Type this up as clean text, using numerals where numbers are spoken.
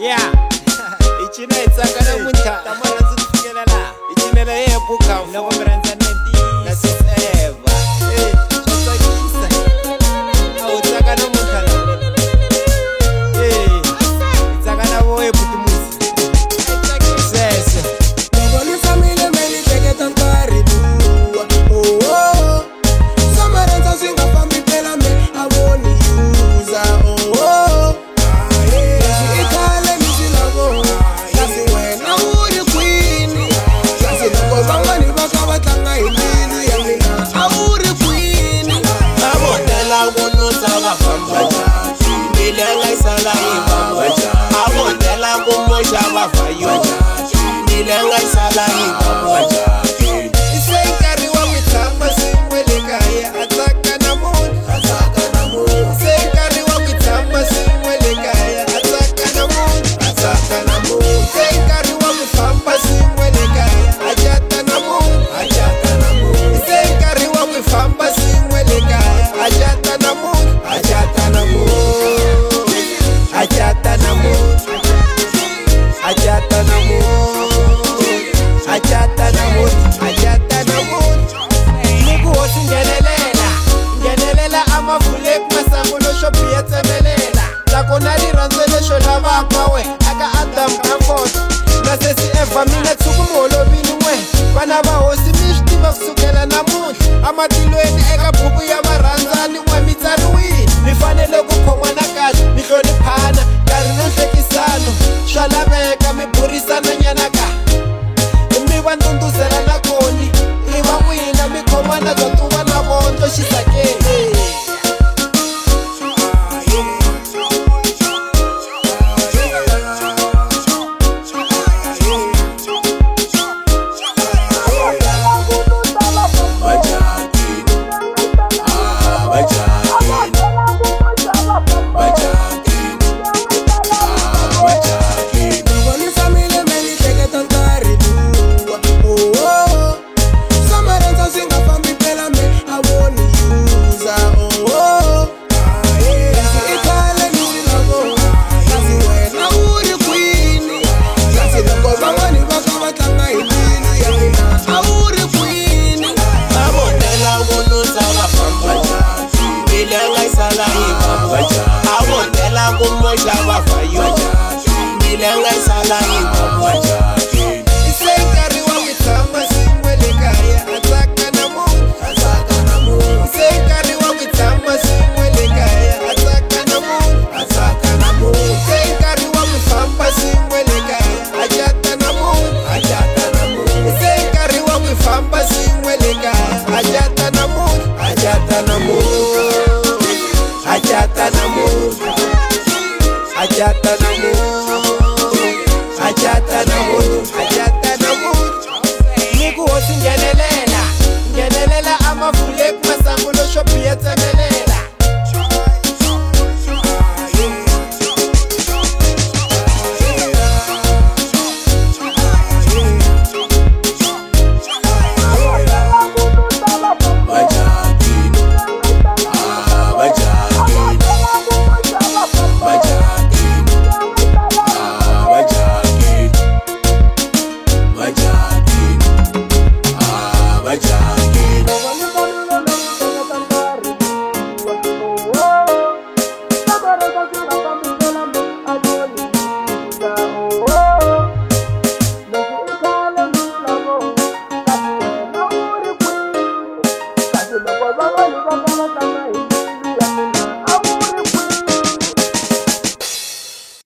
Yeah. Ichina itsaka namuntlha tamara ndzi fikela laha ichinela yebuka loko mi rhandza na siseva swa tsakisa a wu tsaka namuntlha itsaka na vo ebutimusi sweswe loko ni famile me ni hleketa nkarhi luwa swa marhandza swi nga fambi phela me a vo ni yuza mina tsuku molovini n'we vana va hosi mi swi tiva kusukela namuntlha ematilweni eka buku ya varhandzani n'we mi tsariwile mi fanele ku khomana kahle mi hloniphana nkarhi na nhlekisano swa laveka mi burisana nyana ka mi va ndunduzela na koni i va n'wina mi khomana bya tuva na vondlo xisakeli Ajata